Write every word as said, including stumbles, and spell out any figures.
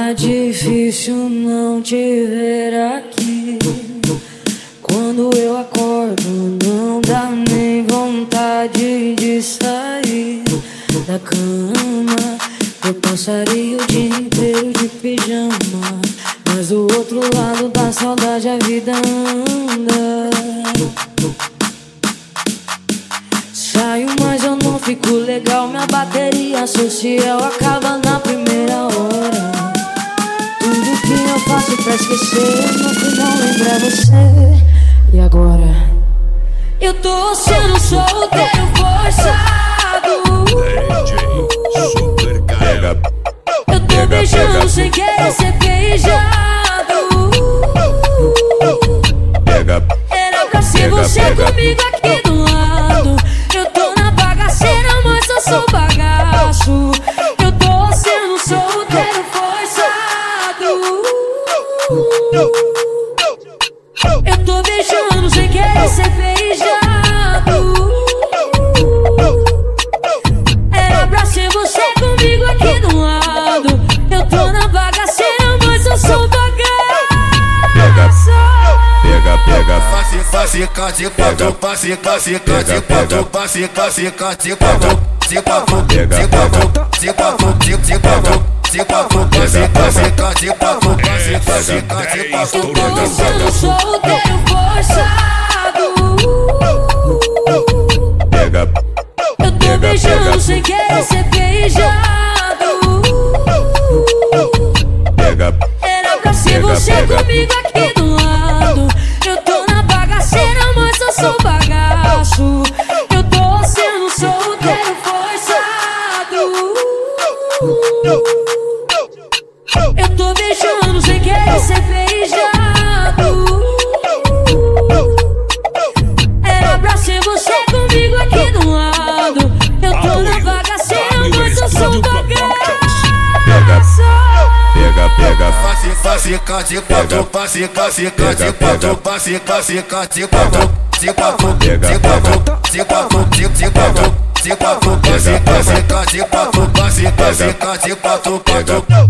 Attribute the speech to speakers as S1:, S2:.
S1: Tá difícil não te ver aqui. Quando eu acordo não dá nem vontade de sair da cama. Eu passaria o dia inteiro de pijama, mas do outro lado da saudade a vida anda. Saio, mas eu não fico legal. Minha bateria social acaba na primeira hora. Tudo que eu faço pra esquecer, no final lembra você. E agora? Eu tô sendo solteiro forçado.
S2: D J Super Caio.
S1: Eu tô beijando sem querer ser beijado.
S2: Pega,
S1: Era pra ser você comigo aqui do lado. Eu tô na bagaceira, mas eu sou bagaço. Eu tô sendo solteiro forçado. Eu tô beijando sem querer ser beijado. Era pra ser você comigo aqui do lado. Eu tô na bagaceira, mas eu sou bagaço.
S2: pega, pega,
S3: Passe, passe, cante, quatro, passe, passe, cante, quatro, passe, passe, cante, quatro, se quatro, se quatro, se quatro, se quatro, se quatro, passe, passe, cante, quatro, passe, passe, cante, quatro.
S1: Eu tô sendo solteiro forçado.
S2: pega,
S1: Eu tô beijando sem querer ser beijado.
S2: pega,
S1: Era pra ser você comigo aqui do lado. Eu tô na bagaceira, mas eu sou bagaço. Eu tô sendo solteiro forçado. Eu tô beijando sem querer ser beijado. Era pra ser você comigo aqui do lado. Eu tô na bagaceira, mas eu sou bagaço.
S2: pega, pega,
S3: Passe, passe, cante, quatro, passe, passe, cante, quatro, passe, passe, cante, quatro, se quatro, se quatro, se quatro, se quatro, se quatro, passe, passe, cante, quatro, passe, passe, cante, quatro, quatro.